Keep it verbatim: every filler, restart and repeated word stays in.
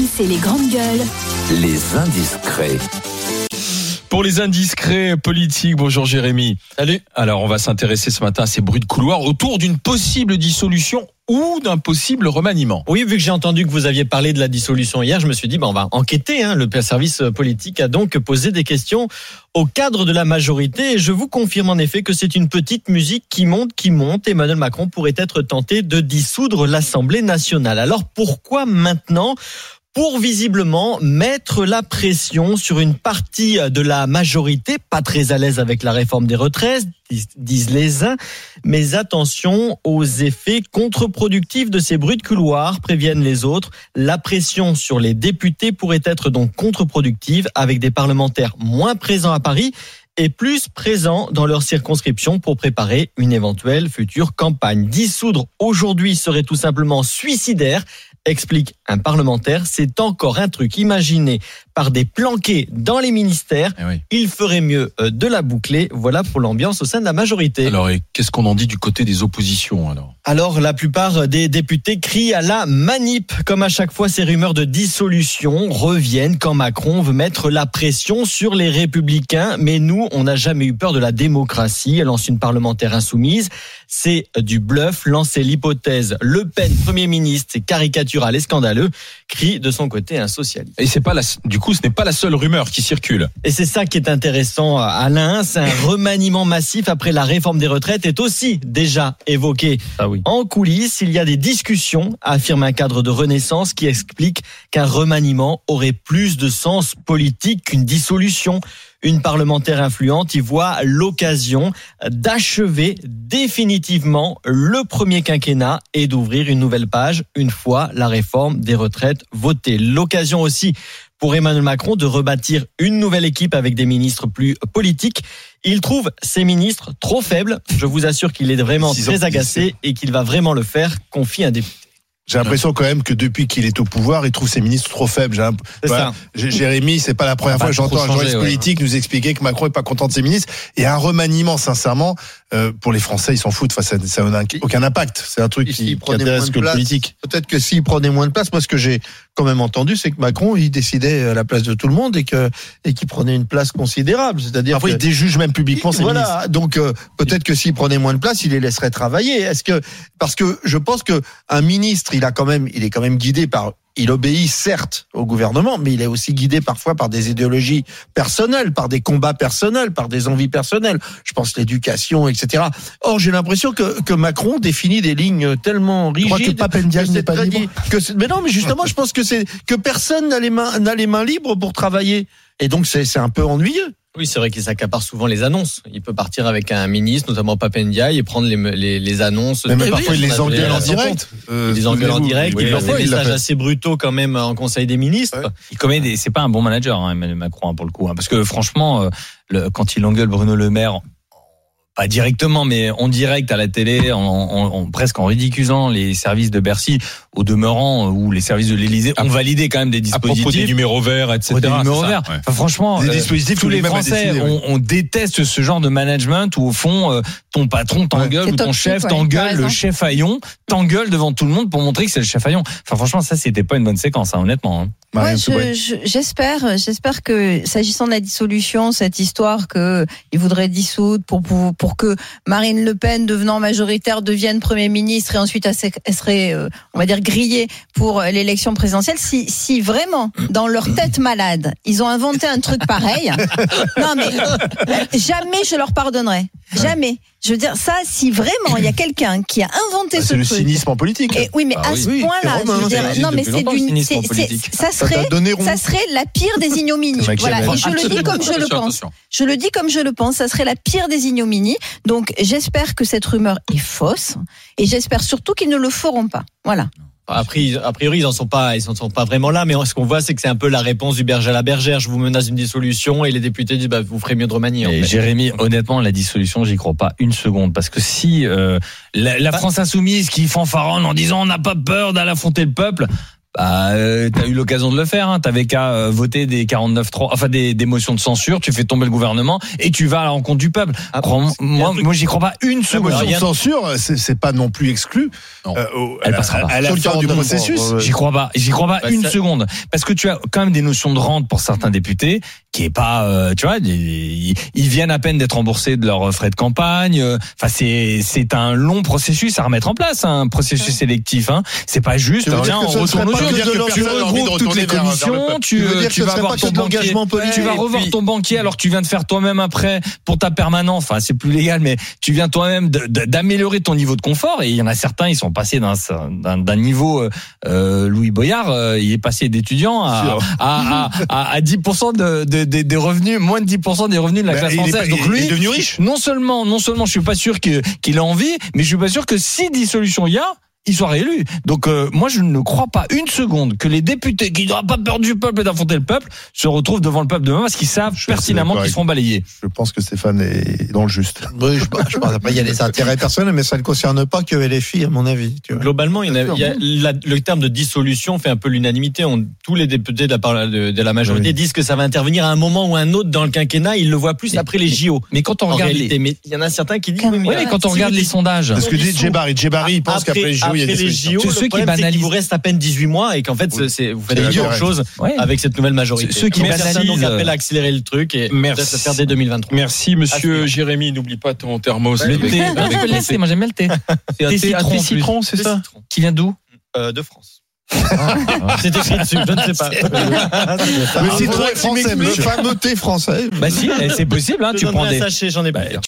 C'est les grandes gueules. Les indiscrets. Pour les indiscrets politiques, bonjour Jérémy. Salut. Alors on va s'intéresser ce matin à ces bruits de couloir autour d'une possible dissolution ou d'un possible remaniement. Oui, vu que j'ai entendu que vous aviez parlé de la dissolution hier, je me suis dit, bah, on va enquêter. Hein. Le service politique a donc posé des questions au cadre de la majorité. Et je vous confirme en effet que c'est une petite musique qui monte, qui monte. Emmanuel Macron pourrait être tenté de dissoudre l'Assemblée nationale. Alors pourquoi maintenant ? Pour visiblement mettre la pression sur une partie de la majorité, pas très à l'aise avec la réforme des retraites, disent les uns, mais attention aux effets contre-productifs de ces bruits de couloir, préviennent les autres. La pression sur les députés pourrait être donc contre-productive, avec des parlementaires moins présents à Paris et plus présents dans leur circonscription pour préparer une éventuelle future campagne. Dissoudre aujourd'hui serait tout simplement suicidaire, explique un parlementaire. C'est encore un truc imaginé par des planqués dans les ministères. Eh oui. Il ferait mieux de la boucler. Voilà pour l'ambiance au sein de la majorité. Alors, et qu'est-ce qu'on en dit du côté des oppositions alors ? Alors, la plupart des députés crient à la manip. Comme à chaque fois, ces rumeurs de dissolution reviennent quand Macron veut mettre la pression sur les Républicains. Mais nous, on n'a jamais eu peur de la démocratie, lance une parlementaire insoumise. C'est du bluff. Lancer l'hypothèse Le Pen, Premier ministre, c'est caricatural et scandaleux, crie de son côté un socialiste. Et c'est pas la, du coup, ce n'est pas la seule rumeur qui circule. Et c'est ça qui est intéressant, Alain. C'est un remaniement massif après la réforme des retraites est aussi déjà évoqué. Ah oui. En coulisses, il y a des discussions, affirme un cadre de Renaissance qui explique qu'un remaniement aurait plus de sens politique qu'une dissolution. Une parlementaire influente y voit l'occasion d'achever définitivement le premier quinquennat et d'ouvrir une nouvelle page une fois la réforme des retraites votée. L'occasion aussi pour Emmanuel Macron de rebâtir une nouvelle équipe avec des ministres plus politiques. Il trouve ces ministres trop faibles. Je vous assure qu'il est vraiment très agacé et qu'il va vraiment le faire, confie un député. J'ai l'impression quand même que depuis qu'il est au pouvoir, il trouve ses ministres trop faibles. J'ai un... C'est voilà. ça. Jérémy, c'est pas la première fois que j'entends un journaliste politique nous expliquer que Macron est pas content de ses ministres. Et un remaniement, sincèrement, euh, pour les Français, ils s'en foutent. Enfin, ça, ça n'a aucun impact. C'est un truc qui, qui intéresse que le politique. Peut-être que s'il prenait moins de place, moi ce que j'ai quand même entendu, c'est que Macron, il décidait à la place de tout le monde et que et qu'il prenait une place considérable. C'est-à-dire parfois que, il déjuge même publiquement ses voilà. ministres. Donc euh, peut-être que s'il prenait moins de place, il les laisserait travailler. Est-ce que parce que je pense que un ministre, il a quand même, il est quand même guidé par, il obéit certes au gouvernement, mais il est aussi guidé parfois par des idéologies personnelles, par des combats personnels, par des envies personnelles. Je pense l'éducation, et cetera. Or, j'ai l'impression que, que Macron définit des lignes tellement rigides. Je crois que Pape Ndiaye n'est pas libre. Que c'est, mais non, mais justement, je pense que c'est que personne n'a les mains, n'a les mains libres pour travailler. Et donc, c'est, c'est un peu ennuyeux. Oui, c'est vrai qu'il s'accapare souvent les annonces. Il peut partir avec un ministre, notamment Pape Ndiaye, et prendre les, les, les annonces. Mais, mais oui, parfois, oui, il les engueule en direct. Euh, il les engueule en direct. Oui, il leur oui, des il messages assez brutaux quand même en Conseil des ministres. Ouais. Il commet des, c'est pas un bon manager, hein, Emmanuel Macron, hein, pour le coup, hein, parce que franchement, euh, le, quand il engueule Bruno Le Maire, pas directement, mais en direct à la télé, en, en, en presque en ridiculisant les services de Bercy, au demeurant, ou les services de l'Élysée ont validé quand même des À dispositifs. propos des numéros verts, et cetera. Des numéros c'est ça, verts. ouais. Enfin, franchement, Des euh, dispositifs tous que les lui-même a Français, décidé, on, oui. on déteste ce genre de management où au fond, euh, ton patron t'engueule C'est ou ton toxique, chef ouais, t'engueule, t'as le raison. chef haillon t'engueule devant tout le monde pour montrer que c'est le chef haillon. Enfin, franchement, ça, c'était pas une bonne séquence, hein, honnêtement. Hein. Marianne Ouais, Soubré. je, je, j'espère, j'espère que s'agissant de la dissolution, cette histoire que il voudrait dissoudre pour, pour pour que Marine Le Pen, devenant majoritaire, devienne Premier ministre et ensuite elle serait, elle serait euh, on va dire grillée pour l'élection présidentielle. Si si vraiment dans leur tête malade ils ont inventé un truc pareil, non mais jamais je leur pardonnerai, jamais. Je veux dire ça, si vraiment il y a quelqu'un qui a inventé Bah, ce c'est le truc. cynisme en politique. Et oui, mais Ah à oui. ce Oui, point-là, c'est je veux Romain, dire, ça existe non mais depuis c'est longtemps, le d'une, cynisme c'est, en c'est, politique. ça Ça serait, t'a donné rond. ça serait la pire des ignominies. C'est Voilà, et je le dis comme je le Attention, pense. attention. Je le dis comme je le pense, ça serait la pire des ignominies. Donc j'espère que cette rumeur est fausse et j'espère surtout qu'ils ne le feront pas. Voilà. A priori, a priori, ils en sont pas, ils en sont pas vraiment là. Mais ce qu'on voit, c'est que c'est un peu la réponse du berger à la bergère. Je vous menace d'une dissolution et les députés disent, bah, vous ferez mieux de remanier. En Et fait. Jérémy, honnêtement, la dissolution, j'y crois pas une seconde, parce que si euh, la, la France insoumise qui fanfaronne en disant on n'a pas peur d'aller affronter le peuple, bah, euh, t'as eu l'occasion de le faire. Hein. T'avais qu'à euh, voter des quarante-neuf trois, enfin des, des motions de censure. Tu fais tomber le gouvernement et tu vas à la rencontre du peuple. Ah, Crois- moi, moi, j'y crois pas une La seconde. motion de Rien- censure, c'est, c'est pas non plus exclu. Non. Euh, au- Elle à, passera pas. à la Sur le fin du quarante-neuf, processus. bon, ouais, ouais. J'y crois pas. J'y crois pas Bah, une ça- seconde. Parce que tu as quand même des notions de rente pour certains députés qui est pas, euh, tu vois, ils, ils viennent à peine d'être remboursés de leurs frais de campagne. Enfin, c'est c'est un long processus à remettre en place, hein, un processus sélectif. Hein. C'est pas juste. Tu veux dire Tiens, que on ce ne serait retourne pas aux que urnes. de leur- Tu personne n'a envie de regroupes toutes retourner les vers- vers le commissions. peuple. Tu, Tu veux dire tu que ce vas serait voir pas que ton de l'engagement banquier. politique. Tu vas et revoir puis- ton banquier alors que tu viens de faire toi-même après pour ta permanence. Enfin, c'est plus légal, mais tu viens toi-même de- de- d'améliorer ton niveau de confort. Et il y en a certains, ils sont passés d'un d'un, d'un niveau euh, euh, Louis Boyard, euh, il est passé d'étudiant à à, à, à, à dix pour cent de, de, de, des revenus, moins de dix pour cent des revenus de la Bah, classe il est française. pas- Donc il lui, est devenu riche. non seulement, non seulement, je suis pas sûr que, qu'il a envie, mais je suis pas sûr que si dissolution il y a, il soit réélu. Donc euh, moi je ne crois pas une seconde que les députés qui n'auront pas peur du peuple et d'affronter le peuple se retrouvent devant le peuple demain parce qu'ils savent Je suis assez pertinemment d'accord qu'ils seront balayés. Je pense que Stéphane est dans le juste. Oui, je, je pense après, il y a des intérêts personnels, mais ça ne concerne pas que L F I, à mon avis. Tu vois. Globalement, il y en a, il y a la- le terme de dissolution fait un peu l'unanimité. On, tous les députés de la, par- de, de la majorité Oui. disent que ça va intervenir à un moment ou un autre dans le quinquennat. Ils le voient plus Mais- après les J O. Mais quand on En regarde réalité, les, mais il y en a certains qui disent Quand oui, mais, ouais, mais quand on si regarde vous les dites- sondages, C'est ce que dit dissous. Djebari. Djebari, il pense après, qu'après les J O, il y a des après les solutions. J O, C'est le ceux qui problème, c'est banalisent. qu'il vous reste à peine dix-huit mois et qu'en fait, Oui. c'est, vous faites C'est des la autre durée. chose ouais. avec cette nouvelle majorité. Ceux qui Donc, certains donc banalisent, appellent à accélérer le truc et Merci. peut-être le faire dès deux mille vingt-trois. Merci, monsieur Jérémy. N'oublie pas ton thermos. le avec- thé, avec je peux ton laisser, thé. moi j'aime bien le thé. C'est un Thé thé- un citron, thé en citron, c'est De ça citron. Qui vient d'où? Euh, de France. C'est écrit dessus, je ne sais pas. Le citron est français, le fameux thé français. Bah si, c'est possible, hein, Je tu prends donnerai des un sachet, j'en ai Bah, plusieurs.